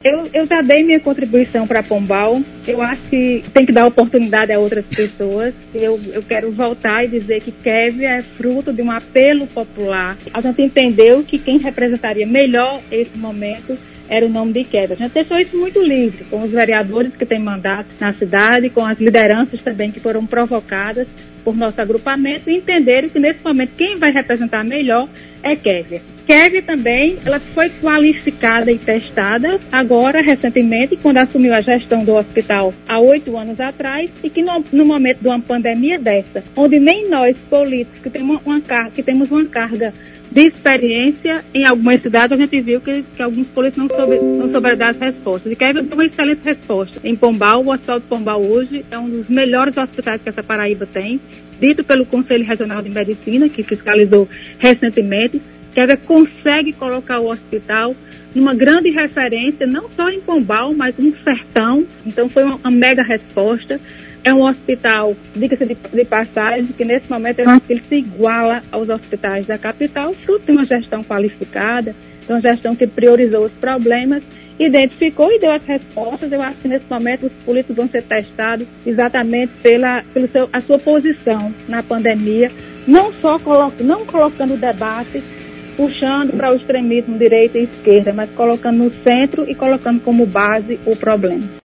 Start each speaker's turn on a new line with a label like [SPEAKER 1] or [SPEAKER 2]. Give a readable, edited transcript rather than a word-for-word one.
[SPEAKER 1] Eu já dei minha contribuição para Pombal. Eu acho que tem que dar oportunidade a outras pessoas. Eu quero voltar e dizer que Kevin é fruto de um apelo popular. A gente entendeu que quem representaria melhor esse momento era o nome de Kevin. A gente deixou isso muito livre, com os vereadores que têm mandato na cidade, com as lideranças também que foram provocadas por nosso agrupamento, e entenderam que nesse momento quem vai representar melhor é Kevin. Kevin também, ela foi qualificada e testada agora, recentemente, quando assumiu a gestão do hospital há 8 anos atrás, e que no momento de uma pandemia dessa, onde nem nós, políticos, que temos uma carga de experiência em algumas cidades, a gente viu que alguns políticos não souberam dar as respostas. E Kevin deu uma excelente resposta. Em Pombal, o Hospital de Pombal hoje é um dos melhores hospitais que essa Paraíba tem, dito pelo Conselho Regional de Medicina, que fiscalizou recentemente. Kevin consegue colocar o hospital numa grande referência, não só em Pombal, mas no sertão. Então foi uma mega resposta. É um hospital, diga-se de passagem, que nesse momento ele se iguala aos hospitais da capital, fruto de uma gestão qualificada, de uma gestão que priorizou os problemas, identificou e deu as respostas. Eu acho que nesse momento os políticos vão ser testados exatamente pela sua posição na pandemia, não colocando o debate, puxando para o extremismo direita e esquerda, mas colocando no centro e colocando como base o problema.